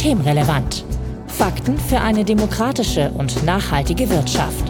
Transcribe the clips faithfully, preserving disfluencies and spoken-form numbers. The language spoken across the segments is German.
Systemrelevant. Fakten für eine demokratische und nachhaltige Wirtschaft.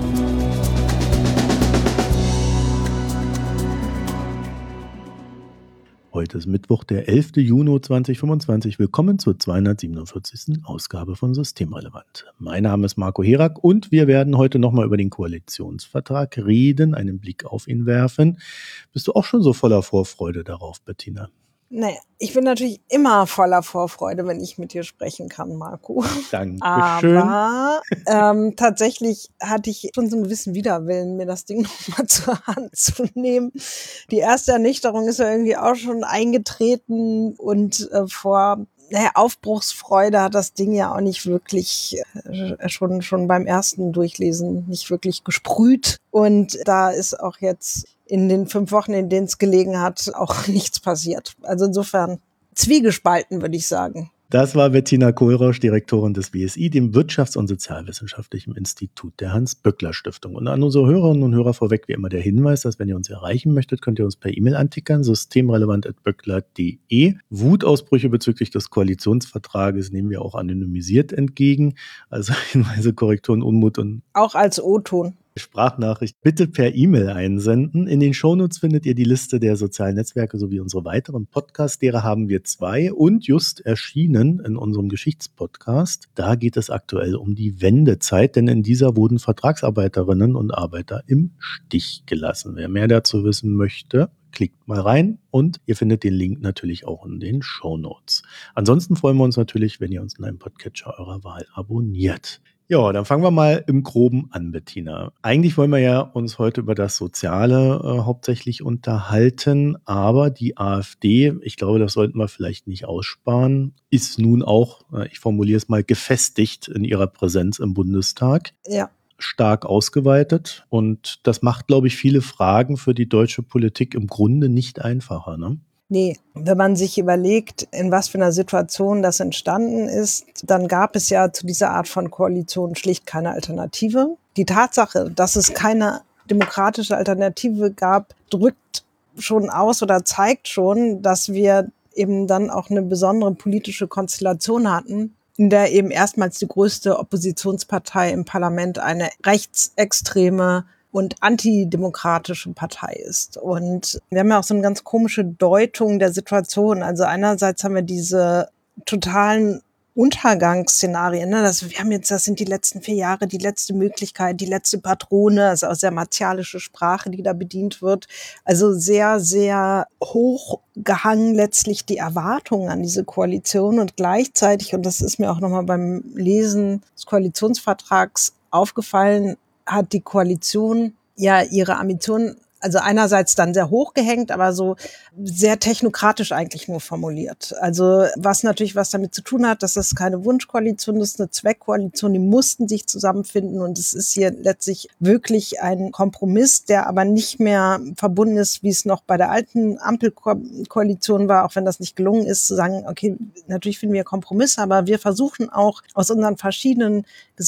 Heute ist Mittwoch, der elfter Juni zweitausendfünfundzwanzig. Willkommen zur zweihundertsiebenundvierzigsten Ausgabe von Systemrelevant. Mein Name ist Marco Herak und wir werden heute nochmal über den Koalitionsvertrag reden, einen Blick auf ihn werfen. Bist du auch schon so voller Vorfreude darauf, Bettina? Nee, ich bin natürlich immer voller Vorfreude, wenn ich mit dir sprechen kann, Marco. Dankeschön. Aber ähm, tatsächlich hatte ich schon so einen gewissen Widerwillen, mir das Ding nochmal zur Hand zu nehmen. Die erste Ernüchterung ist ja irgendwie auch schon eingetreten und äh, vor naja, Aufbruchsfreude hat das Ding ja auch nicht wirklich, äh, schon schon beim ersten Durchlesen nicht wirklich gesprüht. Und da ist auch jetzt in den fünf Wochen, in denen es gelegen hat, auch nichts passiert. Also insofern zwiegespalten, würde ich sagen. Das war Bettina Kohlrausch, Direktorin des W S I, dem Wirtschafts- und Sozialwissenschaftlichen Institut der Hans-Böckler-Stiftung. Und an unsere Hörerinnen und Hörer vorweg wie immer der Hinweis, dass wenn ihr uns erreichen möchtet, könnt ihr uns per E-Mail antickern, systemrelevant at böckler punkt de. Wutausbrüche bezüglich des Koalitionsvertrages nehmen wir auch anonymisiert entgegen. Also Hinweise, Korrekturen, Unmut und auch als O-Ton. Sprachnachricht bitte per E-Mail einsenden. In den Shownotes findet ihr die Liste der sozialen Netzwerke sowie unsere weiteren Podcasts. Derer haben wir zwei und just erschienen in unserem Geschichtspodcast. Da geht es aktuell um die Wendezeit, denn in dieser wurden Vertragsarbeiterinnen und Arbeiter im Stich gelassen. Wer mehr dazu wissen möchte, klickt mal rein und ihr findet den Link natürlich auch in den Shownotes. Ansonsten freuen wir uns natürlich, wenn ihr uns in einem Podcatcher eurer Wahl abonniert. Ja, dann fangen wir mal im Groben an, Bettina. Eigentlich wollen wir ja uns heute über das Soziale äh, hauptsächlich unterhalten, aber die AfD, ich glaube, das sollten wir vielleicht nicht aussparen, ist nun auch, äh, ich formuliere es mal, gefestigt in ihrer Präsenz im Bundestag. Ja. Stark ausgeweitet und das macht, glaube ich, viele Fragen für die deutsche Politik im Grunde nicht einfacher, ne? Nee, wenn man sich überlegt, in was für einer Situation das entstanden ist, dann gab es ja zu dieser Art von Koalition schlicht keine Alternative. Die Tatsache, dass es keine demokratische Alternative gab, drückt schon aus oder zeigt schon, dass wir eben dann auch eine besondere politische Konstellation hatten, in der eben erstmals die größte Oppositionspartei im Parlament eine rechtsextreme und antidemokratische Partei ist. Und wir haben ja auch so eine ganz komische Deutung der Situation. Also einerseits haben wir diese totalen Untergangsszenarien, ne? Das, wir haben jetzt, das sind die letzten vier Jahre, die letzte Möglichkeit, die letzte Patrone, das ist auch sehr martialische Sprache, die da bedient wird. Also sehr, sehr hochgehangen letztlich die Erwartungen an diese Koalition und gleichzeitig, und das ist mir auch nochmal beim Lesen des Koalitionsvertrags aufgefallen, hat die Koalition ja ihre Ambitionen, also einerseits dann sehr hoch gehängt, aber so sehr technokratisch eigentlich nur formuliert. Also was natürlich was damit zu tun hat, dass das keine Wunschkoalition ist, eine Zweckkoalition, die mussten sich zusammenfinden und es ist hier letztlich wirklich ein Kompromiss, der aber nicht mehr verbunden ist, wie es noch bei der alten Ampelkoalition war, auch wenn das nicht gelungen ist, zu sagen, okay, natürlich finden wir Kompromisse, aber wir versuchen auch aus unseren verschiedenen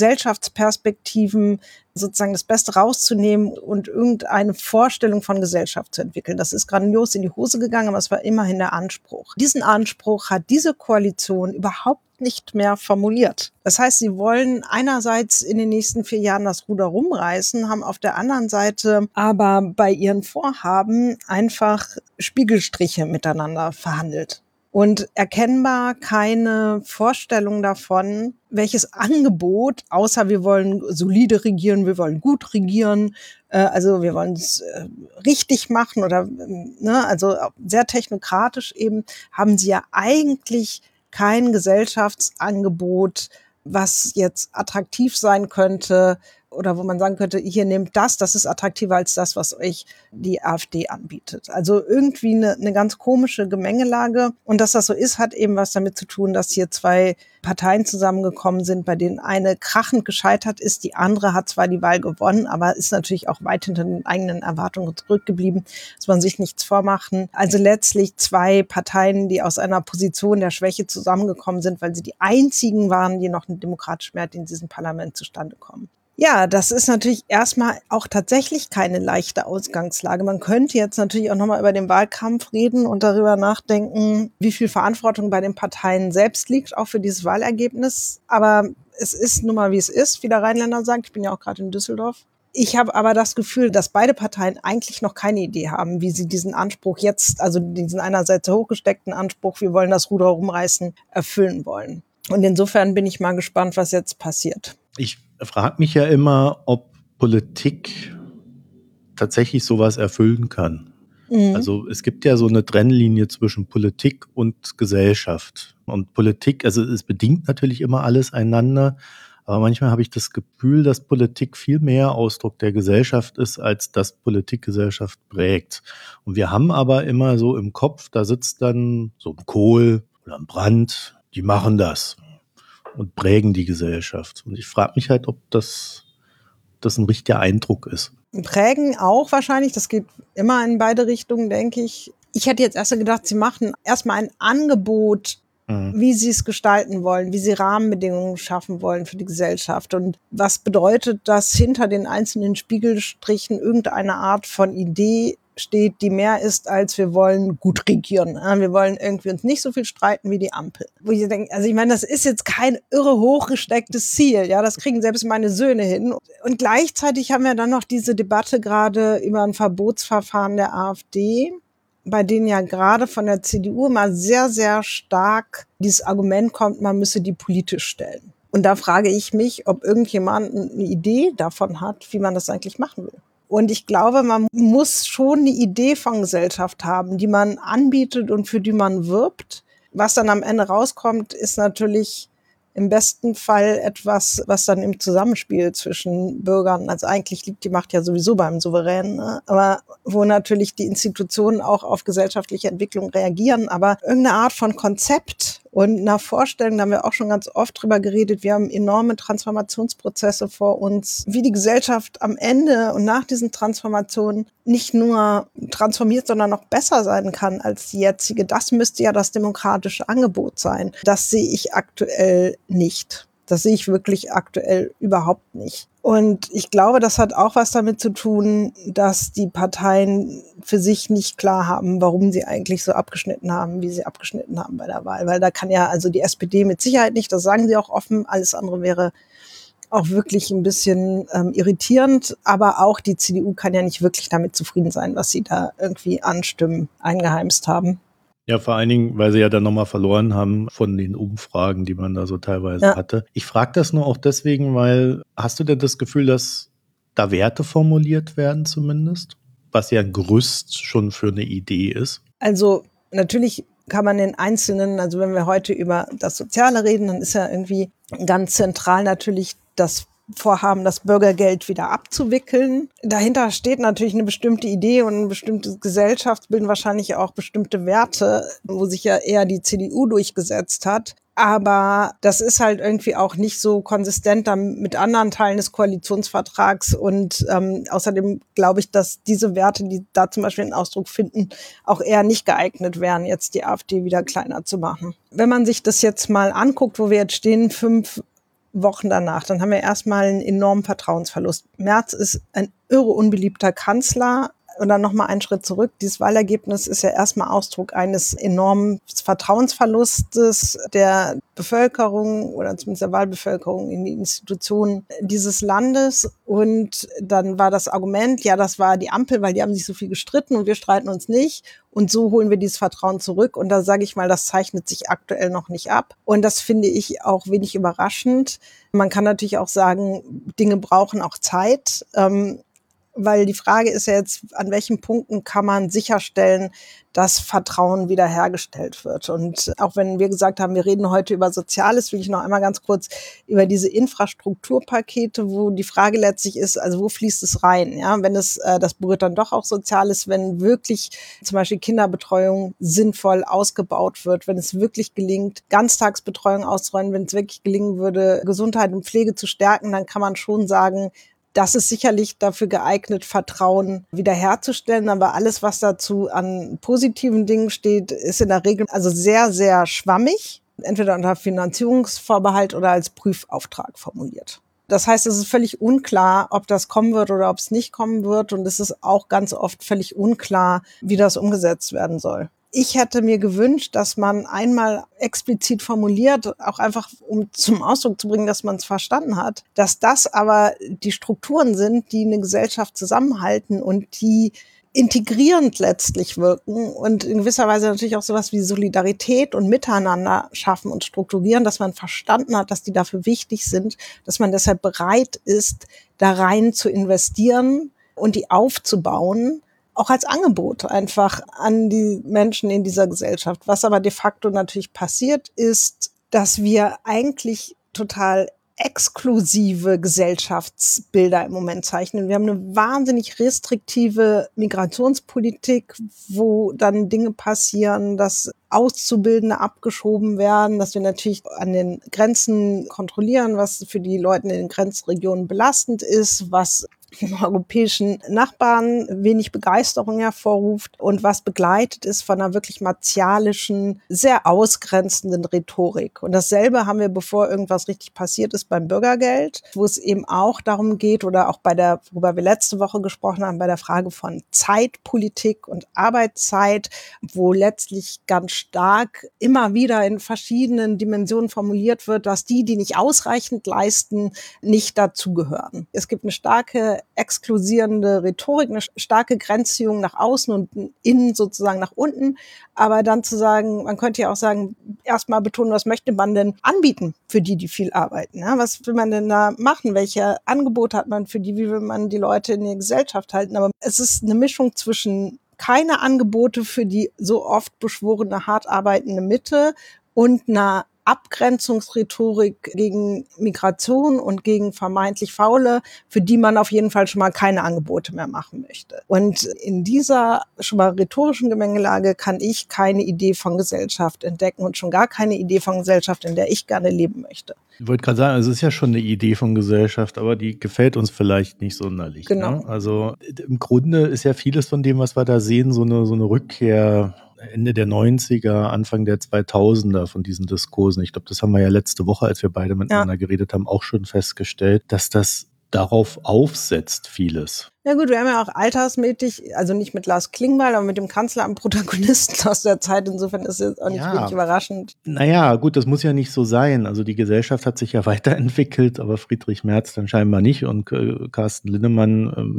Gesellschaftsperspektiven sozusagen das Beste rauszunehmen und irgendeine Vorstellung von Gesellschaft zu entwickeln. Das ist grandios in die Hose gegangen, aber es war immerhin der Anspruch. Diesen Anspruch hat diese Koalition überhaupt nicht mehr formuliert. Das heißt, sie wollen einerseits in den nächsten vier Jahren das Ruder rumreißen, haben auf der anderen Seite aber bei ihren Vorhaben einfach Spiegelstriche miteinander verhandelt. Und erkennbar keine Vorstellung davon, welches Angebot, außer wir wollen solide regieren, wir wollen gut regieren, äh, also wir wollen es äh, richtig machen oder ne, also sehr technokratisch eben, haben sie ja eigentlich kein Gesellschaftsangebot, was jetzt attraktiv sein könnte oder wo man sagen könnte, hier nehmt das, das ist attraktiver als das, was euch die AfD anbietet. Also irgendwie eine, eine ganz komische Gemengelage. Und dass das so ist, hat eben was damit zu tun, dass hier zwei Parteien zusammengekommen sind, bei denen eine krachend gescheitert ist. Die andere hat zwar die Wahl gewonnen, aber ist natürlich auch weit hinter den eigenen Erwartungen zurückgeblieben. Muss man sich nichts vormachen. Also letztlich zwei Parteien, die aus einer Position der Schwäche zusammengekommen sind, weil sie die einzigen waren, die noch eine demokratische Mehrheit in diesem Parlament zustande kommen. Ja, das ist natürlich erstmal auch tatsächlich keine leichte Ausgangslage. Man könnte jetzt natürlich auch nochmal über den Wahlkampf reden und darüber nachdenken, wie viel Verantwortung bei den Parteien selbst liegt, auch für dieses Wahlergebnis. Aber es ist nun mal, wie es ist, wie der Rheinländer sagt. Ich bin ja auch gerade in Düsseldorf. Ich habe aber das Gefühl, dass beide Parteien eigentlich noch keine Idee haben, wie sie diesen Anspruch jetzt, also diesen einerseits hochgesteckten Anspruch, wir wollen das Ruder rumreißen, erfüllen wollen. Und insofern bin ich mal gespannt, was jetzt passiert. Ich frage mich ja immer, ob Politik tatsächlich sowas erfüllen kann. Mhm. Also es gibt ja so eine Trennlinie zwischen Politik und Gesellschaft. Und Politik, also es bedingt natürlich immer alles einander, aber manchmal habe ich das Gefühl, dass Politik viel mehr Ausdruck der Gesellschaft ist, als dass Politik Gesellschaft prägt. Und wir haben aber immer so im Kopf, da sitzt dann so ein Kohl oder ein Brandt, die machen das und prägen die Gesellschaft. Und ich frage mich halt, ob das, das ein richtiger Eindruck ist. Prägen auch wahrscheinlich, das geht immer in beide Richtungen, denke ich. Ich hätte jetzt erst gedacht, sie machen erstmal ein Angebot, mhm. wie sie es gestalten wollen, wie sie Rahmenbedingungen schaffen wollen für die Gesellschaft. Und was bedeutet, dass hinter den einzelnen Spiegelstrichen irgendeine Art von Idee steht, die mehr ist, als wir wollen gut regieren. Wir wollen irgendwie uns nicht so viel streiten wie die Ampel. Wo ich denke, also ich meine, das ist jetzt kein irre hochgestecktes Ziel. Ja, das kriegen selbst meine Söhne hin. Und gleichzeitig haben wir dann noch diese Debatte gerade über ein Verbotsverfahren der AfD, bei denen ja gerade von der C D U mal sehr, sehr stark dieses Argument kommt, man müsse die politisch stellen. Und da frage ich mich, ob irgendjemand eine Idee davon hat, wie man das eigentlich machen will. Und ich glaube, man muss schon eine Idee von Gesellschaft haben, die man anbietet und für die man wirbt. Was dann am Ende rauskommt, ist natürlich im besten Fall etwas, was dann im Zusammenspiel zwischen Bürgern, also eigentlich liegt die Macht ja sowieso beim Souverän, ne? Aber wo natürlich die Institutionen auch auf gesellschaftliche Entwicklung reagieren, aber irgendeine Art von Konzept und einer Vorstellung, da haben wir auch schon ganz oft drüber geredet, wir haben enorme Transformationsprozesse vor uns, wie die Gesellschaft am Ende und nach diesen Transformationen nicht nur transformiert, sondern noch besser sein kann als die jetzige. Das müsste ja das demokratische Angebot sein. Das sehe ich aktuell nicht. Das sehe ich wirklich aktuell überhaupt nicht. Und ich glaube, das hat auch was damit zu tun, dass die Parteien für sich nicht klar haben, warum sie eigentlich so abgeschnitten haben, wie sie abgeschnitten haben bei der Wahl. Weil da kann ja also die S P D mit Sicherheit nicht, das sagen sie auch offen, alles andere wäre auch wirklich ein bisschen ähm, irritierend. Aber auch die C D U kann ja nicht wirklich damit zufrieden sein, was sie da irgendwie an Stimmen eingeheimst haben. Ja, vor allen Dingen, weil sie ja dann nochmal verloren haben von den Umfragen, die man da so teilweise ja. hatte. Ich frage das nur auch deswegen, weil, hast du denn das Gefühl, dass da Werte formuliert werden zumindest? Was ja ein Gerüst schon für eine Idee ist. Also natürlich kann man den Einzelnen, also wenn wir heute über das Soziale reden, dann ist ja irgendwie ganz zentral natürlich das Vorhaben, das Bürgergeld wieder abzuwickeln. Dahinter steht natürlich eine bestimmte Idee und ein bestimmtes Gesellschaftsbild, wahrscheinlich auch bestimmte Werte, wo sich ja eher die C D U durchgesetzt hat. Aber das ist halt irgendwie auch nicht so konsistent mit anderen Teilen des Koalitionsvertrags. Und ähm, außerdem glaube ich, dass diese Werte, die da zum Beispiel einen Ausdruck finden, auch eher nicht geeignet wären, jetzt die AfD wieder kleiner zu machen. Wenn man sich das jetzt mal anguckt, wo wir jetzt stehen, fünf Wochen danach, dann haben wir erstmal einen enormen Vertrauensverlust. Merz ist ein irre unbeliebter Kanzler. Und dann nochmal einen Schritt zurück. Dieses Wahlergebnis ist ja erstmal Ausdruck eines enormen Vertrauensverlustes der Bevölkerung oder zumindest der Wahlbevölkerung in die Institutionen dieses Landes. Und dann war das Argument, ja, das war die Ampel, weil die haben sich so viel gestritten und wir streiten uns nicht. Und so holen wir dieses Vertrauen zurück. Und da sage ich mal, das zeichnet sich aktuell noch nicht ab. Und das finde ich auch wenig überraschend. Man kann natürlich auch sagen, Dinge brauchen auch Zeit. Ähm, Weil die Frage ist ja jetzt, an welchen Punkten kann man sicherstellen, dass Vertrauen wiederhergestellt wird. Und auch wenn wir gesagt haben, wir reden heute über Soziales, will ich noch einmal ganz kurz über diese Infrastrukturpakete, wo die Frage letztlich ist, also wo fließt es rein? Ja, wenn es, äh, das berührt dann doch auch Soziales, wenn wirklich zum Beispiel Kinderbetreuung sinnvoll ausgebaut wird, wenn es wirklich gelingt, Ganztagsbetreuung auszurollen, wenn es wirklich gelingen würde, Gesundheit und Pflege zu stärken, dann kann man schon sagen, das ist sicherlich dafür geeignet, Vertrauen wiederherzustellen. Aber alles, was dazu an positiven Dingen steht, ist in der Regel also sehr, sehr schwammig. Entweder unter Finanzierungsvorbehalt oder als Prüfauftrag formuliert. Das heißt, es ist völlig unklar, ob das kommen wird oder ob es nicht kommen wird. Und es ist auch ganz oft völlig unklar, wie das umgesetzt werden soll. Ich hätte mir gewünscht, dass man einmal explizit formuliert, auch einfach um zum Ausdruck zu bringen, dass man es verstanden hat, dass das aber die Strukturen sind, die eine Gesellschaft zusammenhalten und die integrierend letztlich wirken und in gewisser Weise natürlich auch sowas wie Solidarität und Miteinander schaffen und strukturieren, dass man verstanden hat, dass die dafür wichtig sind, dass man deshalb bereit ist, da rein zu investieren und die aufzubauen, auch als Angebot einfach an die Menschen in dieser Gesellschaft. Was aber de facto natürlich passiert ist, dass wir eigentlich total exklusive Gesellschaftsbilder im Moment zeichnen. Wir haben eine wahnsinnig restriktive Migrationspolitik, wo dann Dinge passieren, dass Auszubildende abgeschoben werden, dass wir natürlich an den Grenzen kontrollieren, was für die Leute in den Grenzregionen belastend ist, was im europäischen Nachbarn wenig Begeisterung hervorruft und was begleitet ist von einer wirklich martialischen, sehr ausgrenzenden Rhetorik. Und dasselbe haben wir, bevor irgendwas richtig passiert ist, beim Bürgergeld, wo es eben auch darum geht, oder auch bei der, worüber wir letzte Woche gesprochen haben, bei der Frage von Zeitpolitik und Arbeitszeit, wo letztlich ganz stark immer wieder in verschiedenen Dimensionen formuliert wird, dass die, die nicht ausreichend leisten, nicht dazugehören. Es gibt eine starke exklusierende Rhetorik, eine starke Grenzziehung nach außen und innen sozusagen nach unten. Aber dann zu sagen, man könnte ja auch sagen, erstmal betonen, was möchte man denn anbieten für die, die viel arbeiten? Ja, was will man denn da machen? Welche Angebote hat man für die? Wie will man die Leute in der Gesellschaft halten? Aber es ist eine Mischung zwischen keine Angebote für die so oft beschworene, hart arbeitende Mitte und einer Abgrenzungsrhetorik gegen Migration und gegen vermeintlich Faule, für die man auf jeden Fall schon mal keine Angebote mehr machen möchte. Und in dieser schon mal rhetorischen Gemengelage kann ich keine Idee von Gesellschaft entdecken und schon gar keine Idee von Gesellschaft, in der ich gerne leben möchte. Ich wollte gerade sagen, also es ist ja schon eine Idee von Gesellschaft, aber die gefällt uns vielleicht nicht sonderlich. Genau. Ne? Also im Grunde ist ja vieles von dem, was wir da sehen, so eine, so eine Rückkehr Ende der neunziger, Anfang der zweitausender von diesen Diskursen. Ich glaube, das haben wir ja letzte Woche, als wir beide miteinander ja. geredet haben, auch schon festgestellt, dass das darauf aufsetzt, vieles. Ja gut, wir haben ja auch altersmäßig, also nicht mit Lars Klingbeil, aber mit dem Kanzleramt Protagonisten aus der Zeit. Insofern ist es auch nicht ja. wirklich überraschend. Naja, gut, das muss ja nicht so sein. Also die Gesellschaft hat sich ja weiterentwickelt, aber Friedrich Merz dann scheinbar nicht und äh, Carsten Linnemann ähm,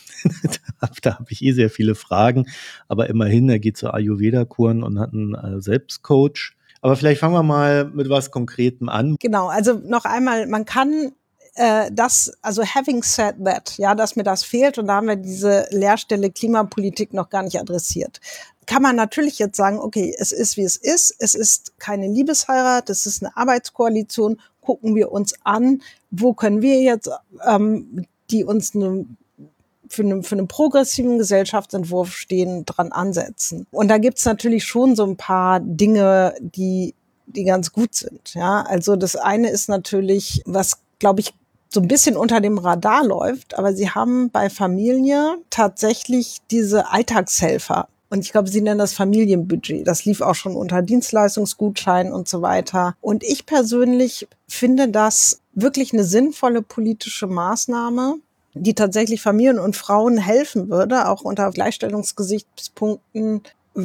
da habe ich eh sehr viele Fragen, aber immerhin, er geht zur Ayurveda-Kuren und hat einen äh, Selbstcoach. Aber vielleicht fangen wir mal mit was Konkretem an. Genau, also noch einmal, man kann äh, das, also having said that, ja, dass mir das fehlt und da haben wir diese Leerstelle Klimapolitik noch gar nicht adressiert. Kann man natürlich jetzt sagen, okay, es ist, wie es ist, es ist keine Liebesheirat, es ist eine Arbeitskoalition, gucken wir uns an, wo können wir jetzt, ähm, die uns eine für einen, für einen progressiven Gesellschaftsentwurf stehen, dran ansetzen. Und da gibt's natürlich schon so ein paar Dinge, die, die ganz gut sind. Ja, also das eine ist natürlich, was, glaube ich, so ein bisschen unter dem Radar läuft, aber sie haben bei Familie tatsächlich diese Alltagshelfer. Und ich glaube, sie nennen das Familienbudget. Das lief auch schon unter Dienstleistungsgutschein und so weiter. Und ich persönlich finde das wirklich eine sinnvolle politische Maßnahme, die tatsächlich Familien und Frauen helfen würde, auch unter Gleichstellungsgesichtspunkten,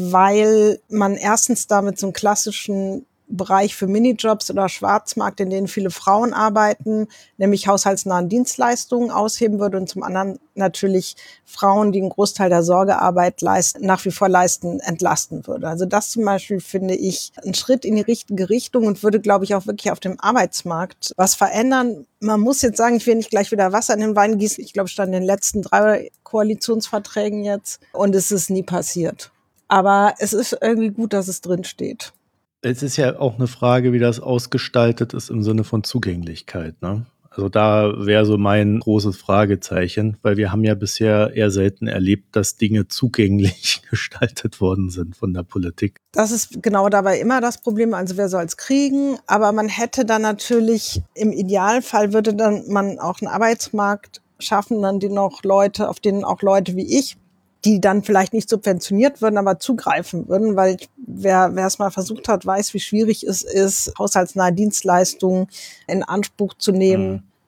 weil man erstens damit so einen klassischen Bereich für Minijobs oder Schwarzmarkt, in denen viele Frauen arbeiten, nämlich haushaltsnahen Dienstleistungen ausheben würde und zum anderen natürlich Frauen, die einen Großteil der Sorgearbeit leisten, nach wie vor leisten, entlasten würde. Also das zum Beispiel finde ich ein Schritt in die richtige Richtung und würde, glaube ich, auch wirklich auf dem Arbeitsmarkt was verändern. Man muss jetzt sagen, ich will nicht gleich wieder Wasser in den Wein gießen. Ich glaube, es stand in den letzten drei Koalitionsverträgen jetzt und es ist nie passiert. Aber es ist irgendwie gut, dass es drin steht. Es ist ja auch eine Frage, wie das ausgestaltet ist im Sinne von Zugänglichkeit, ne? Also da wäre so mein großes Fragezeichen, weil wir haben ja bisher eher selten erlebt, dass Dinge zugänglich gestaltet worden sind von der Politik. Das ist genau dabei immer das Problem, also wer soll es kriegen, aber man hätte dann natürlich, im Idealfall würde dann man auch einen Arbeitsmarkt schaffen, an den auch Leute, auf denen auch Leute wie ich, die dann vielleicht nicht subventioniert würden, aber zugreifen würden, weil wer wer es mal versucht hat, weiß, wie schwierig es ist, haushaltsnahe Dienstleistungen in Anspruch zu nehmen. Mhm.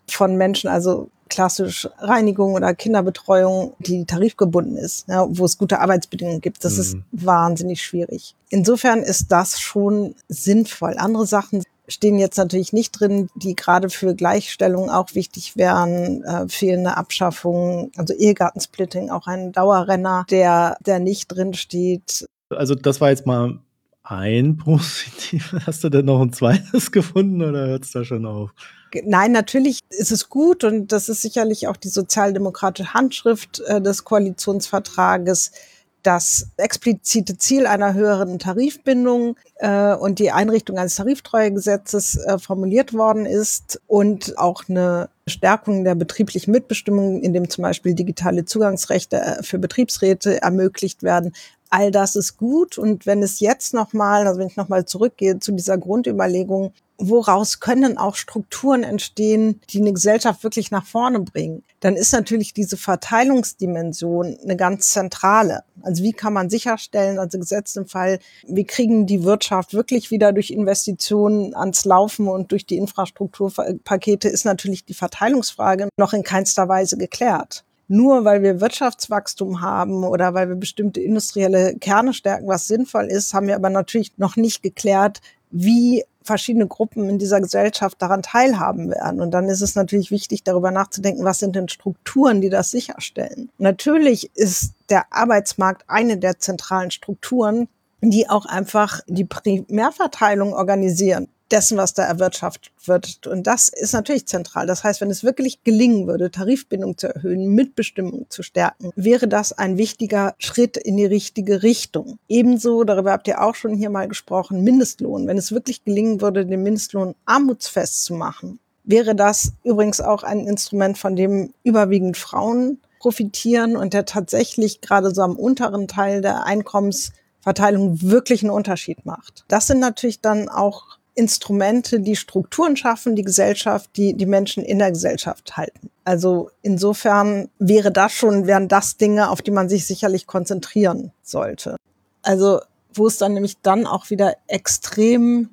von Menschen, also klassisch Reinigung oder Kinderbetreuung, die tarifgebunden ist, ja, wo es gute Arbeitsbedingungen gibt. Das mhm. ist wahnsinnig schwierig. Insofern ist das schon sinnvoll. Andere Sachen stehen jetzt natürlich nicht drin, die gerade für Gleichstellung auch wichtig wären. Äh, fehlende Abschaffung, also Ehegattensplitting, auch ein Dauerrenner, der, der nicht drin steht. Also das war jetzt mal ein Positiv. Hast du denn noch ein zweites gefunden oder hört es da schon auf? Nein, natürlich ist es gut und das ist sicherlich auch die sozialdemokratische Handschrift äh, des Koalitionsvertrages, das explizite Ziel einer höheren Tarifbindung äh, und die Einrichtung eines Tariftreuegesetzes äh, formuliert worden ist und auch eine Stärkung der betrieblichen Mitbestimmung, indem zum Beispiel digitale Zugangsrechte für Betriebsräte ermöglicht werden. All das ist gut. Und wenn es jetzt nochmal, also wenn ich nochmal zurückgehe zu dieser Grundüberlegung, woraus können auch Strukturen entstehen, die eine Gesellschaft wirklich nach vorne bringen, dann ist natürlich diese Verteilungsdimension eine ganz zentrale. Also wie kann man sicherstellen, also gesetzt im Fall, wir kriegen die Wirtschaft wirklich wieder durch Investitionen ans Laufen und durch die Infrastrukturpakete, ist natürlich die Verteilungsfrage noch in keinster Weise geklärt. Nur weil wir Wirtschaftswachstum haben oder weil wir bestimmte industrielle Kerne stärken, was sinnvoll ist, haben wir aber natürlich noch nicht geklärt, wie verschiedene Gruppen in dieser Gesellschaft daran teilhaben werden. Und dann ist es natürlich wichtig, darüber nachzudenken, was sind denn Strukturen, die das sicherstellen. Natürlich ist der Arbeitsmarkt eine der zentralen Strukturen, die auch einfach die Primärverteilung organisieren dessen, was da erwirtschaftet wird. Und das ist natürlich zentral. Das heißt, wenn es wirklich gelingen würde, Tarifbindung zu erhöhen, Mitbestimmung zu stärken, wäre das ein wichtiger Schritt in die richtige Richtung. Ebenso, darüber habt ihr auch schon hier mal gesprochen, Mindestlohn. Wenn es wirklich gelingen würde, den Mindestlohn armutsfest zu machen, wäre das übrigens auch ein Instrument, von dem überwiegend Frauen profitieren und der tatsächlich gerade so am unteren Teil der Einkommensverteilung wirklich einen Unterschied macht. Das sind natürlich dann auch Instrumente, die Strukturen schaffen, die Gesellschaft, die die Menschen in der Gesellschaft halten. Also insofern wäre das schon, wären das Dinge, auf die man sich sicherlich konzentrieren sollte. Also wo es dann nämlich dann auch wieder extrem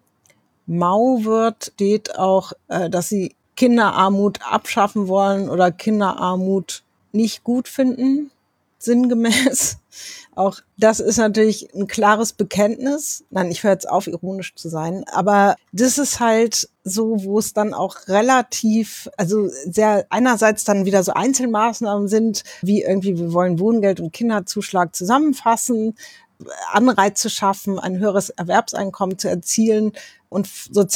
mau wird, steht auch, äh, dass sie Kinderarmut abschaffen wollen oder Kinderarmut nicht gut finden, sinngemäß. Auch das ist natürlich ein klares Bekenntnis. Nein, ich höre jetzt auf, ironisch zu sein. Aber das ist halt so, wo es dann auch relativ, also sehr einerseits dann wieder so Einzelmaßnahmen sind, wie irgendwie, wir wollen Wohngeld und Kinderzuschlag zusammenfassen, Anreize schaffen, ein höheres Erwerbseinkommen zu erzielen und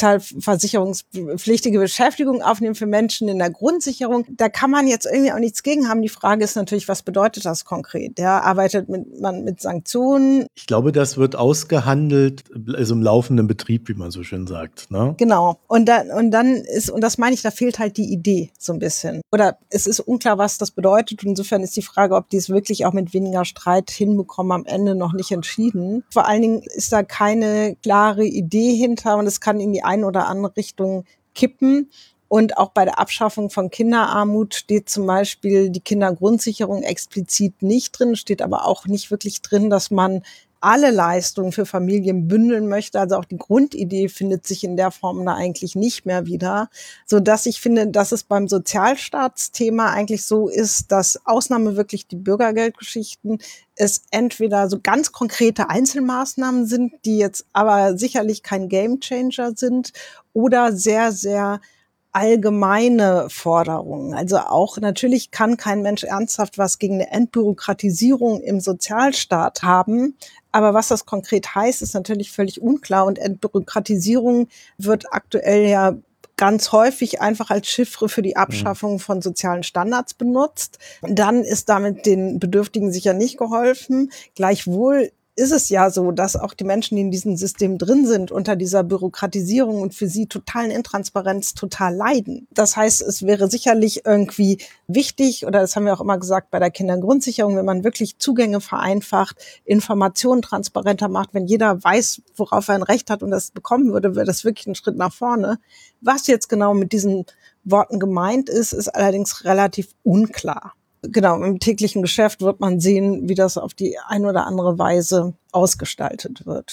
sozialversicherungspflichtige Beschäftigung aufnehmen für Menschen in der Grundsicherung. Da kann man jetzt irgendwie auch nichts gegen haben. Die Frage ist natürlich, was bedeutet das konkret? Ja, arbeitet mit, man mit Sanktionen? Ich glaube, das wird ausgehandelt, also im laufenden Betrieb, wie man so schön sagt, ne? Genau. Und dann, und dann ist, und das meine ich, da fehlt halt die Idee so ein bisschen. Oder es ist unklar, was das bedeutet. Und insofern ist die Frage, ob die es wirklich auch mit weniger Streit hinbekommen, am Ende noch nicht entschieden. Vor allen Dingen ist da keine klare Idee hinter und es kann in die eine oder andere Richtung kippen. Und auch bei der Abschaffung von Kinderarmut steht zum Beispiel die Kindergrundsicherung explizit nicht drin, steht aber auch nicht wirklich drin, dass man alle Leistungen für Familien bündeln möchte. Also auch die Grundidee findet sich in der Form da eigentlich nicht mehr wieder. So dass ich finde, dass es beim Sozialstaatsthema eigentlich so ist, dass Ausnahme wirklich die Bürgergeldgeschichten es entweder so ganz konkrete Einzelmaßnahmen sind, die jetzt aber sicherlich kein Gamechanger sind, oder sehr, sehr allgemeine Forderungen. Also auch natürlich kann kein Mensch ernsthaft was gegen eine Entbürokratisierung im Sozialstaat haben. Aber was das konkret heißt, ist natürlich völlig unklar. Und Entbürokratisierung wird aktuell ja ganz häufig einfach als Chiffre für die Abschaffung von sozialen Standards benutzt. Dann ist damit den Bedürftigen sicher nicht geholfen. Gleichwohl ist es ja so, dass auch die Menschen, die in diesem System drin sind, unter dieser Bürokratisierung und für sie totalen Intransparenz total leiden. Das heißt, es wäre sicherlich irgendwie wichtig, oder das haben wir auch immer gesagt bei der Kindergrundsicherung, wenn man wirklich Zugänge vereinfacht, Informationen transparenter macht, wenn jeder weiß, worauf er ein Recht hat und das bekommen würde, wäre das wirklich ein Schritt nach vorne. Was jetzt genau mit diesen Worten gemeint ist, ist allerdings relativ unklar. Genau, im täglichen Geschäft wird man sehen, wie das auf die eine oder andere Weise ausgestaltet wird.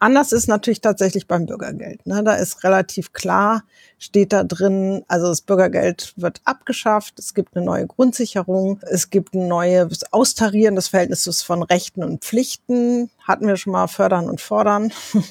Anders ist natürlich tatsächlich beim Bürgergeld. Ne? Da ist relativ klar, steht da drin, also das Bürgergeld wird abgeschafft, es gibt eine neue Grundsicherung, es gibt ein neues Austarieren des Verhältnisses von Rechten und Pflichten, hatten wir schon mal, fördern und fordern.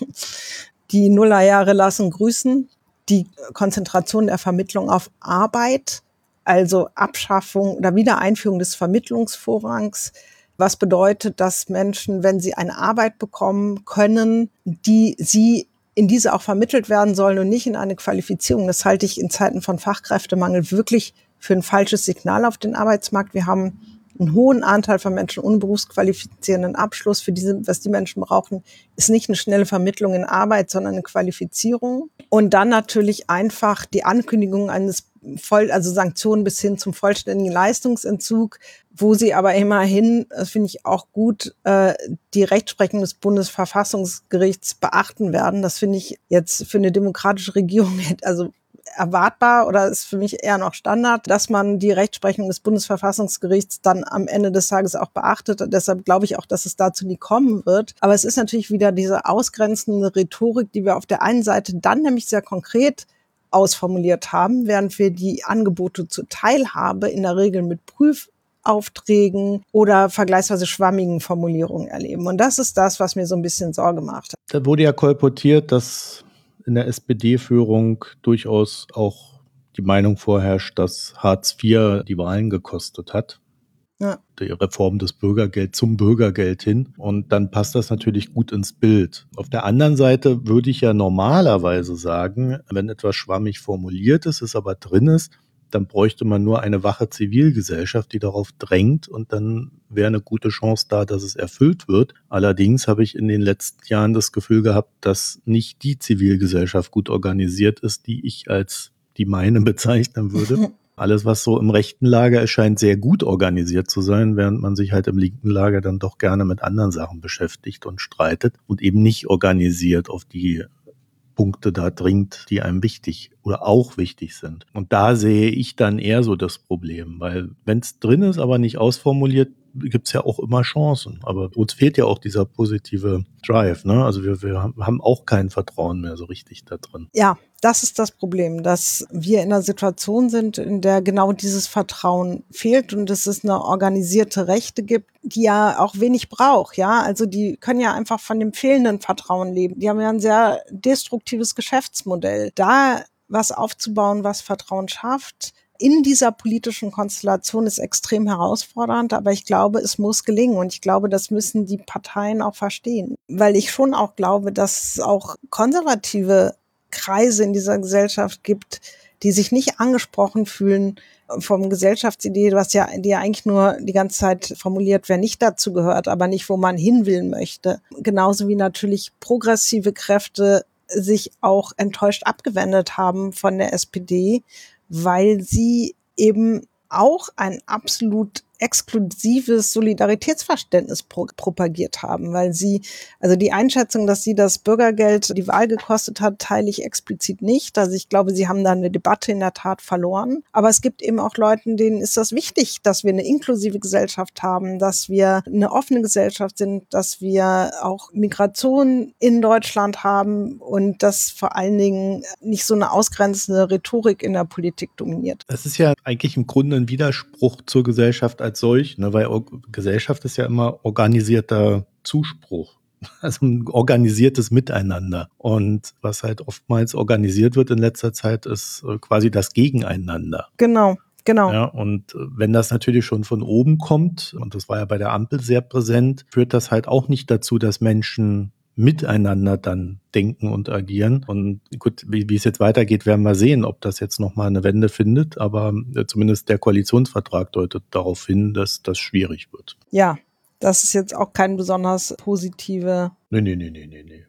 Die Nullerjahre lassen grüßen, die Konzentration der Vermittlung auf Arbeit, also Abschaffung oder Wiedereinführung des Vermittlungsvorrangs, was bedeutet, dass Menschen, wenn sie eine Arbeit bekommen können, die sie in diese auch vermittelt werden sollen und nicht in eine Qualifizierung. Das halte ich in Zeiten von Fachkräftemangel wirklich für ein falsches Signal auf den Arbeitsmarkt. Wir haben einen hohen Anteil von Menschen ohne berufsqualifizierenden Abschluss. Für diese, was die Menschen brauchen, ist nicht eine schnelle Vermittlung in Arbeit, sondern eine Qualifizierung. Und dann natürlich einfach die Ankündigung eines Voll, also Sanktionen bis hin zum vollständigen Leistungsentzug, wo sie aber immerhin, das finde ich auch gut, äh, die Rechtsprechung des Bundesverfassungsgerichts beachten werden. Das finde ich jetzt für eine demokratische Regierung also erwartbar oder ist für mich eher noch Standard, dass man die Rechtsprechung des Bundesverfassungsgerichts dann am Ende des Tages auch beachtet. Deshalb glaube ich auch, dass es dazu nie kommen wird. Aber es ist natürlich wieder diese ausgrenzende Rhetorik, die wir auf der einen Seite dann nämlich sehr konkret ausformuliert haben, während wir die Angebote zur Teilhabe in der Regel mit Prüfaufträgen oder vergleichsweise schwammigen Formulierungen erleben. Und das ist das, was mir so ein bisschen Sorge macht. Da wurde ja kolportiert, dass in der S P D-Führung durchaus auch die Meinung vorherrscht, dass Hartz vier die Wahlen gekostet hat. Ja. Die Reform des Bürgergelds zum Bürgergeld hin. Und dann passt das natürlich gut ins Bild. Auf der anderen Seite würde ich ja normalerweise sagen, wenn etwas schwammig formuliert ist, es aber drin ist, dann bräuchte man nur eine wache Zivilgesellschaft, die darauf drängt und dann wäre eine gute Chance da, dass es erfüllt wird. Allerdings habe ich in den letzten Jahren das Gefühl gehabt, dass nicht die Zivilgesellschaft gut organisiert ist, die ich als die meine bezeichnen würde. Alles, was so im rechten Lager ist, scheint sehr gut organisiert zu sein, während man sich halt im linken Lager dann doch gerne mit anderen Sachen beschäftigt und streitet und eben nicht organisiert auf die Punkte da dringt, die einem wichtig oder auch wichtig sind. Und da sehe ich dann eher so das Problem, weil wenn es drin ist, aber nicht ausformuliert, gibt es ja auch immer Chancen. Aber uns fehlt ja auch dieser positive Drive, ne? Also wir, wir haben auch kein Vertrauen mehr so richtig da drin. Ja, das ist das Problem, dass wir in einer Situation sind, in der genau dieses Vertrauen fehlt und dass es eine organisierte Rechte gibt, die ja auch wenig braucht, ja. Also die können ja einfach von dem fehlenden Vertrauen leben. Die haben ja ein sehr destruktives Geschäftsmodell. Da was aufzubauen, was Vertrauen schafft, in dieser politischen Konstellation ist extrem herausfordernd, aber ich glaube, es muss gelingen und ich glaube, das müssen die Parteien auch verstehen, weil ich schon auch glaube, dass es auch konservative Kreise in dieser Gesellschaft gibt, die sich nicht angesprochen fühlen vom Gesellschaftsidee, was ja, die ja eigentlich nur die ganze Zeit formuliert, wer nicht dazu gehört, aber nicht, wo man hin will möchte. Genauso wie natürlich progressive Kräfte sich auch enttäuscht abgewendet haben von der S P D, weil sie eben auch ein absolut exklusives Solidaritätsverständnis pro- propagiert haben, weil sie, also die Einschätzung, dass sie das Bürgergeld die Wahl gekostet hat, teile ich explizit nicht. Also ich glaube, sie haben da eine Debatte in der Tat verloren. Aber es gibt eben auch Leuten, denen ist das wichtig, dass wir eine inklusive Gesellschaft haben, dass wir eine offene Gesellschaft sind, dass wir auch Migration in Deutschland haben und dass vor allen Dingen nicht so eine ausgrenzende Rhetorik in der Politik dominiert. Das ist ja eigentlich im Grunde ein Widerspruch zur Gesellschaft als solch, ne? Weil Or- Gesellschaft ist ja immer organisierter Zuspruch, also ein organisiertes Miteinander. Und was halt oftmals organisiert wird in letzter Zeit, ist äh, quasi das Gegeneinander. Genau. Genau. Ja, und wenn das natürlich schon von oben kommt, und das war ja bei der Ampel sehr präsent, führt das halt auch nicht dazu, dass Menschen miteinander dann denken und agieren. Und gut, wie, wie es jetzt weitergeht, werden wir sehen, ob das jetzt nochmal eine Wende findet. Aber zumindest der Koalitionsvertrag deutet darauf hin, dass das schwierig wird. Ja, das ist jetzt auch kein besonders positive... Nee, nee, nee, nee, nee, nee.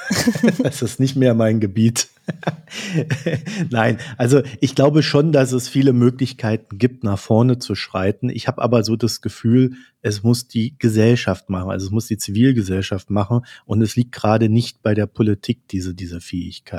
Das ist nicht mehr mein Gebiet. Nein, also ich glaube schon, dass es viele Möglichkeiten gibt, nach vorne zu schreiten. Ich habe aber so das Gefühl, es muss die Gesellschaft machen, also es muss die Zivilgesellschaft machen und es liegt gerade nicht bei der Politik, diese, diese Fähigkeit.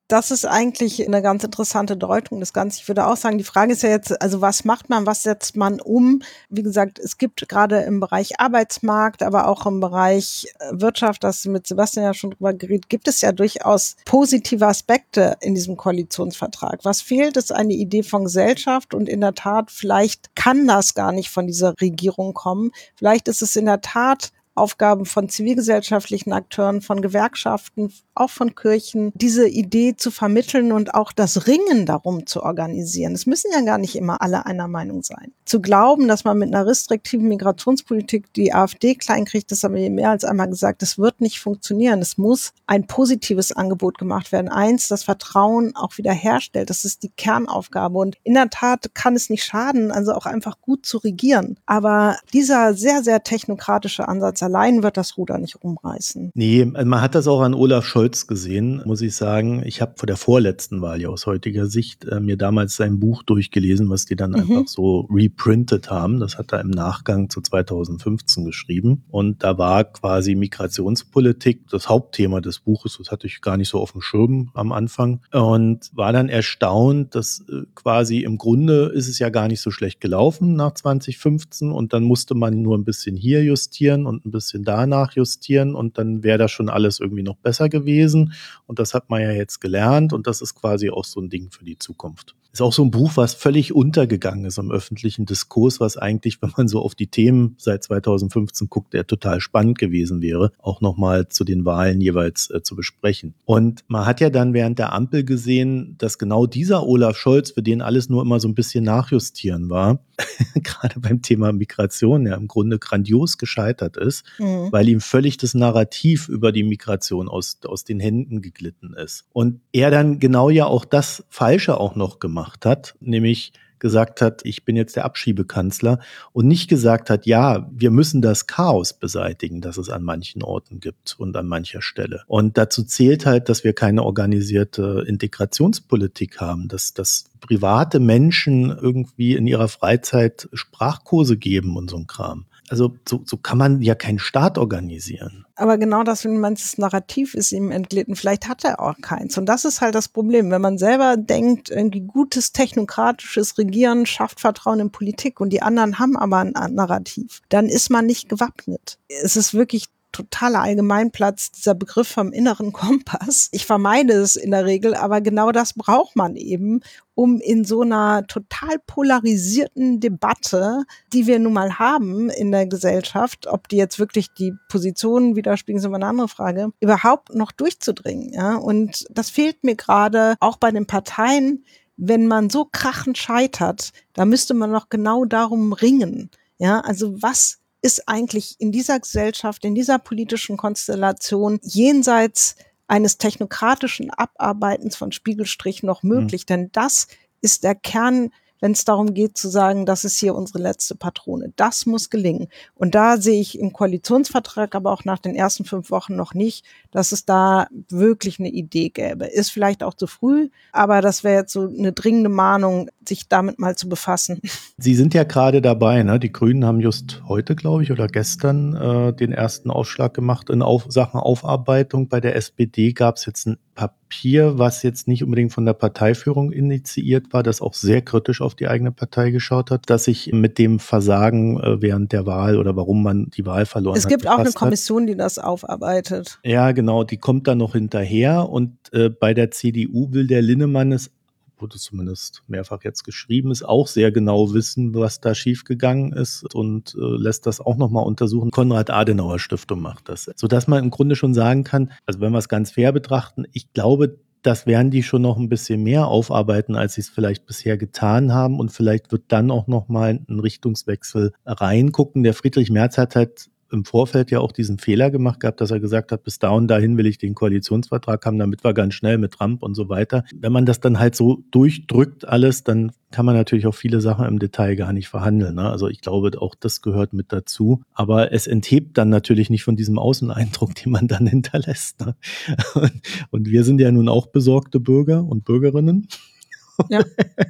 Das ist eigentlich eine ganz interessante Deutung des Ganzen. Ich würde auch sagen, die Frage ist ja jetzt, also was macht man, was setzt man um? Wie gesagt, es gibt gerade im Bereich Arbeitsmarkt, aber auch im Bereich Wirtschaft, das mit Sebastian ja schon drüber geredet, gibt es ja durchaus positive Aspekte in diesem Koalitionsvertrag. Was fehlt, ist eine Idee von Gesellschaft und in der Tat, vielleicht kann das gar nicht von dieser Regierung kommen. Vielleicht ist es in der Tat Aufgaben von zivilgesellschaftlichen Akteuren, von Gewerkschaften, auch von Kirchen, diese Idee zu vermitteln und auch das Ringen darum zu organisieren. Es müssen ja gar nicht immer alle einer Meinung sein. Zu glauben, dass man mit einer restriktiven Migrationspolitik die AfD kleinkriegt, das haben wir mehr als einmal gesagt, das wird nicht funktionieren. Es muss ein positives Angebot gemacht werden. Eins, das Vertrauen auch wieder herstellt. Das ist die Kernaufgabe. Und in der Tat kann es nicht schaden, also auch einfach gut zu regieren. Aber dieser sehr, sehr technokratische Ansatz allein wird das Ruder nicht rumreißen. Nee, man hat das auch an Olaf Scholz gesehen, muss ich sagen. Ich habe vor der vorletzten Wahl ja aus heutiger Sicht äh, mir damals sein Buch durchgelesen, was die dann mhm. einfach so reprintet haben. Das hat er im Nachgang zu zweitausendfünfzehn geschrieben. Und da war quasi Migrationspolitik das Hauptthema des Buches. Das hatte ich gar nicht so auf dem Schirm am Anfang. Und war dann erstaunt, dass äh, quasi im Grunde ist es ja gar nicht so schlecht gelaufen nach zweitausendfünfzehn. Und dann musste man nur ein bisschen hier justieren und ein bisschen danach justieren und dann wäre das schon alles irgendwie noch besser gewesen und das hat man ja jetzt gelernt und das ist quasi auch so ein Ding für die Zukunft. Ist auch so ein Buch, was völlig untergegangen ist im öffentlichen Diskurs, was eigentlich, wenn man so auf die Themen seit zweitausendfünfzehn guckt, der total spannend gewesen wäre, auch nochmal zu den Wahlen jeweils äh, zu besprechen. Und man hat ja dann während der Ampel gesehen, dass genau dieser Olaf Scholz, für den alles nur immer so ein bisschen nachjustieren war, gerade beim Thema Migration ja im Grunde grandios gescheitert ist, mhm. weil ihm völlig das Narrativ über die Migration aus, aus den Händen geglitten ist. Und er dann genau ja auch das Falsche auch noch gemacht hat, nämlich gesagt hat, ich bin jetzt der Abschiebekanzler und nicht gesagt hat, ja, wir müssen das Chaos beseitigen, das es an manchen Orten gibt und an mancher Stelle. Und dazu zählt halt, dass wir keine organisierte Integrationspolitik haben, dass, dass private Menschen irgendwie in ihrer Freizeit Sprachkurse geben und so ein Kram. Also so, so kann man ja keinen Staat organisieren. Aber genau das, wenn man das Narrativ ist ihm entglitten, vielleicht hat er auch keins. Und das ist halt das Problem, wenn man selber denkt, irgendwie gutes technokratisches Regieren schafft Vertrauen in Politik und die anderen haben aber ein Narrativ, dann ist man nicht gewappnet. Es ist wirklich totaler Allgemeinplatz, dieser Begriff vom inneren Kompass. Ich vermeide es in der Regel, aber genau das braucht man eben, um in so einer total polarisierten Debatte, die wir nun mal haben in der Gesellschaft, ob die jetzt wirklich die Positionen widerspiegeln, ist immer eine andere Frage, überhaupt noch durchzudringen. Ja? Und das fehlt mir gerade auch bei den Parteien. Wenn man so krachend scheitert, da müsste man noch genau darum ringen. Ja, also was ist eigentlich in dieser Gesellschaft, in dieser politischen Konstellation jenseits eines technokratischen Abarbeitens von Spiegelstrich noch möglich? Mhm. Denn das ist der Kern, wenn es darum geht zu sagen, das ist hier unsere letzte Patrone. Das muss gelingen. Und da sehe ich im Koalitionsvertrag, aber auch nach den ersten fünf Wochen noch nicht, dass es da wirklich eine Idee gäbe. Ist vielleicht auch zu früh, aber das wäre jetzt so eine dringende Mahnung, sich damit mal zu befassen. Sie sind ja gerade dabei, ne? Die Grünen haben just heute, glaube ich, oder gestern äh, den ersten Aufschlag gemacht in Auf- Sachen Aufarbeitung. Bei der S P D gab es jetzt ein Papier, was jetzt nicht unbedingt von der Parteiführung initiiert war, das auch sehr kritisch auf die eigene Partei geschaut hat, dass sich mit dem Versagen äh, während der Wahl oder warum man die Wahl verloren hat. Es gibt auch eine Kommission, die das aufarbeitet. Ja, genau, die kommt dann noch hinterher und äh, bei der C D U will der Linnemann es, wurde zumindest mehrfach jetzt geschrieben ist, auch sehr genau wissen, was da schiefgegangen ist und äh, lässt das auch nochmal untersuchen. Konrad-Adenauer-Stiftung macht das. Sodass man im Grunde schon sagen kann, also wenn wir es ganz fair betrachten, ich glaube, das werden die schon noch ein bisschen mehr aufarbeiten, als sie es vielleicht bisher getan haben und vielleicht wird dann auch nochmal ein Richtungswechsel reingucken. Der Friedrich Merz hat halt im Vorfeld ja auch diesen Fehler gemacht gehabt, dass er gesagt hat, bis da und dahin will ich den Koalitionsvertrag haben, damit wir ganz schnell mit Trump und so weiter. Wenn man das dann halt so durchdrückt alles, dann kann man natürlich auch viele Sachen im Detail gar nicht verhandeln. Ne? Also ich glaube, auch das gehört mit dazu. Aber es enthebt dann natürlich nicht von diesem Außeneindruck, den man dann hinterlässt. Ne? Und wir sind ja nun auch besorgte Bürger und Bürgerinnen. Ja.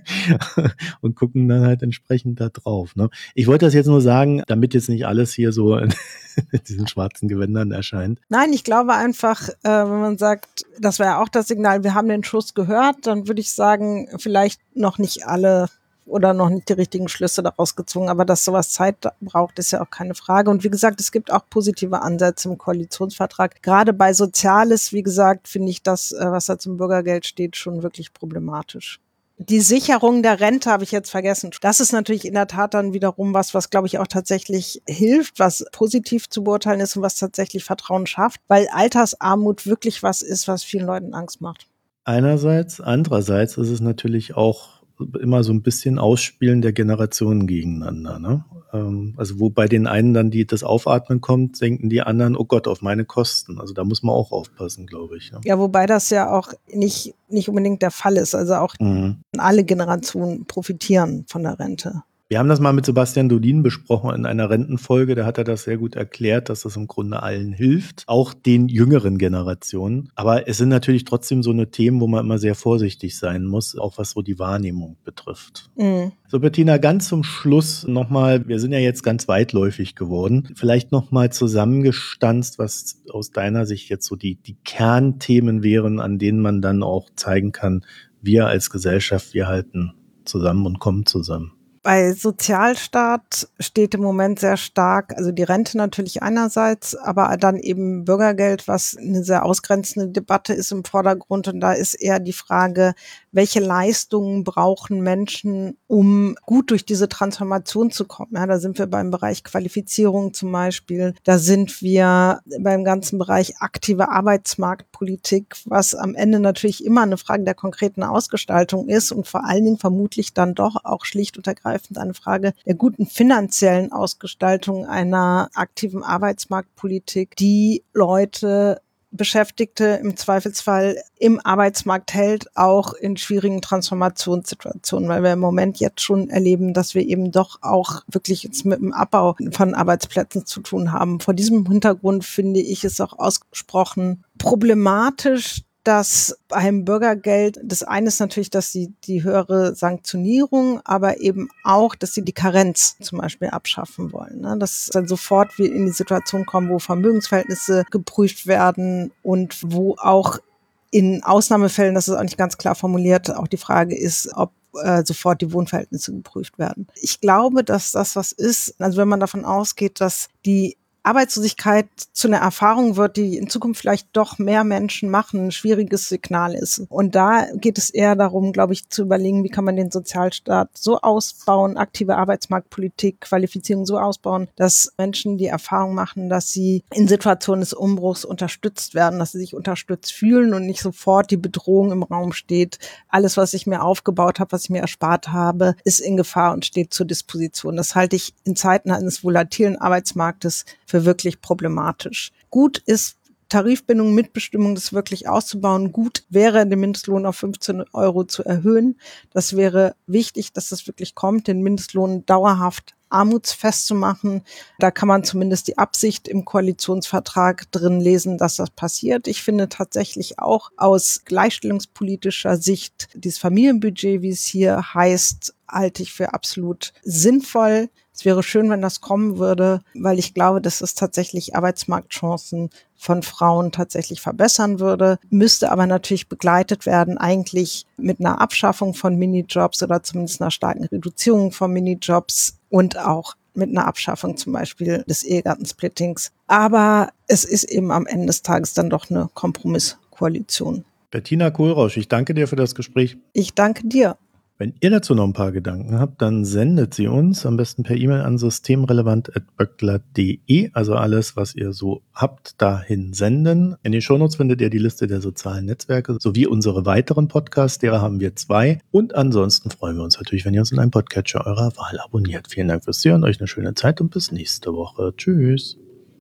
Und gucken dann halt entsprechend da drauf. Ne? Ich wollte das jetzt nur sagen, damit jetzt nicht alles hier so in diesen schwarzen Gewändern erscheint. Nein, ich glaube einfach, äh, wenn man sagt, das wäre auch das Signal, wir haben den Schuss gehört, dann würde ich sagen, vielleicht noch nicht alle oder noch nicht die richtigen Schlüsse daraus gezogen. Aber dass sowas Zeit braucht, ist ja auch keine Frage. Und wie gesagt, es gibt auch positive Ansätze im Koalitionsvertrag. Gerade bei Soziales, wie gesagt, finde ich das, was da zum Bürgergeld steht, schon wirklich problematisch. Die Sicherung der Rente habe ich jetzt vergessen. Das ist natürlich in der Tat dann wiederum was, was, glaube ich, auch tatsächlich hilft, was positiv zu beurteilen ist und was tatsächlich Vertrauen schafft, weil Altersarmut wirklich was ist, was vielen Leuten Angst macht. Einerseits, andererseits ist es natürlich auch immer so ein bisschen Ausspielen der Generationen gegeneinander. Ne? Also wo bei den einen dann die, das Aufatmen kommt, denken die anderen, oh Gott, auf meine Kosten. Also da muss man auch aufpassen, glaube ich. Ne? Ja, wobei das ja auch nicht, nicht unbedingt der Fall ist. Also auch mhm. alle Generationen profitieren von der Rente. Wir haben das mal mit Sebastian Dolin besprochen in einer Rentenfolge. Da hat er das sehr gut erklärt, dass das im Grunde allen hilft, auch den jüngeren Generationen. Aber es sind natürlich trotzdem so eine Themen, wo man immer sehr vorsichtig sein muss, auch was so die Wahrnehmung betrifft. Mhm. So, Bettina, ganz zum Schluss nochmal, wir sind ja jetzt ganz weitläufig geworden, vielleicht nochmal zusammengestanzt, was aus deiner Sicht jetzt so die, die Kernthemen wären, an denen man dann auch zeigen kann, wir als Gesellschaft, wir halten zusammen und kommen zusammen. Bei Sozialstaat steht im Moment sehr stark, also die Rente natürlich einerseits, aber dann eben Bürgergeld, was eine sehr ausgrenzende Debatte ist im Vordergrund. Und da ist eher die Frage, welche Leistungen brauchen Menschen, um gut durch diese Transformation zu kommen. Ja, da sind wir beim Bereich Qualifizierung zum Beispiel. Da sind wir beim ganzen Bereich aktive Arbeitsmarktpolitik, was am Ende natürlich immer eine Frage der konkreten Ausgestaltung ist und vor allen Dingen vermutlich dann doch auch schlicht und ergreifend eine Frage der guten finanziellen Ausgestaltung einer aktiven Arbeitsmarktpolitik, die Leute, Beschäftigte im Zweifelsfall im Arbeitsmarkt hält, auch in schwierigen Transformationssituationen, weil wir im Moment jetzt schon erleben, dass wir eben doch auch wirklich jetzt mit dem Abbau von Arbeitsplätzen zu tun haben. Vor diesem Hintergrund finde ich es auch ausgesprochen problematisch, dass beim Bürgergeld, das eine ist natürlich, dass sie die höhere Sanktionierung, aber eben auch, dass sie die Karenz zum Beispiel abschaffen wollen. Ne? Dass dann sofort wir in die Situation kommen, wo Vermögensverhältnisse geprüft werden und wo auch in Ausnahmefällen, das ist auch nicht ganz klar formuliert, auch die Frage ist, ob äh, sofort die Wohnverhältnisse geprüft werden. Ich glaube, dass das was ist, also wenn man davon ausgeht, dass die Arbeitslosigkeit zu einer Erfahrung wird, die in Zukunft vielleicht doch mehr Menschen machen, ein schwieriges Signal ist. Und da geht es eher darum, glaube ich, zu überlegen, wie kann man den Sozialstaat so ausbauen, aktive Arbeitsmarktpolitik, Qualifizierung so ausbauen, dass Menschen die Erfahrung machen, dass sie in Situationen des Umbruchs unterstützt werden, dass sie sich unterstützt fühlen und nicht sofort die Bedrohung im Raum steht. Alles, was ich mir aufgebaut habe, was ich mir erspart habe, ist in Gefahr und steht zur Disposition. Das halte ich in Zeiten eines volatilen Arbeitsmarktes für wirklich problematisch. Gut ist Tarifbindung, Mitbestimmung, das wirklich auszubauen. Gut wäre, den Mindestlohn auf fünfzehn Euro zu erhöhen. Das wäre wichtig, dass das wirklich kommt, den Mindestlohn dauerhaft armutsfest zu machen. Da kann man zumindest die Absicht im Koalitionsvertrag drin lesen, dass das passiert. Ich finde tatsächlich auch aus gleichstellungspolitischer Sicht dieses Familienbudget, wie es hier heißt, halte ich für absolut sinnvoll. Es wäre schön, wenn das kommen würde, weil ich glaube, dass es tatsächlich Arbeitsmarktchancen von Frauen tatsächlich verbessern würde, müsste aber natürlich begleitet werden, eigentlich mit einer Abschaffung von Minijobs oder zumindest einer starken Reduzierung von Minijobs und auch mit einer Abschaffung zum Beispiel des Ehegattensplittings. Aber es ist eben am Ende des Tages dann doch eine Kompromisskoalition. Bettina Kohlrausch, ich danke dir für das Gespräch. Ich danke dir. Wenn ihr dazu noch ein paar Gedanken habt, dann sendet sie uns am besten per E-Mail an systemrelevant at böckler punkt de. Also alles, was ihr so habt, dahin senden. In den Shownotes findet ihr die Liste der sozialen Netzwerke sowie unsere weiteren Podcasts, derer haben wir zwei. Und ansonsten freuen wir uns natürlich, wenn ihr uns in einem Podcatcher eurer Wahl abonniert. Vielen Dank fürs Zuhören, euch eine schöne Zeit und bis nächste Woche. Tschüss.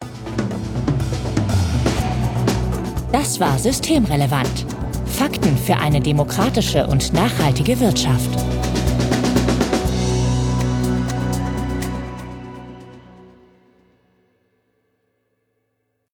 Das war Systemrelevant. Fakten für eine demokratische und nachhaltige Wirtschaft.